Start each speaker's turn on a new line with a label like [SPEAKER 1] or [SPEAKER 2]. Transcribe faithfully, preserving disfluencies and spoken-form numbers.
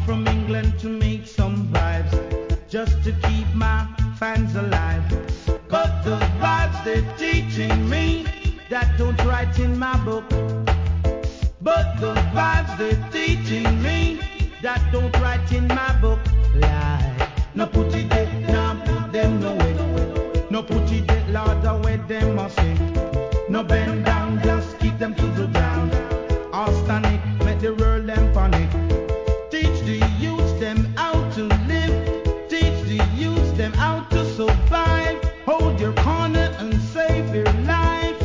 [SPEAKER 1] from England to make some vibes, just to keep my fans alive.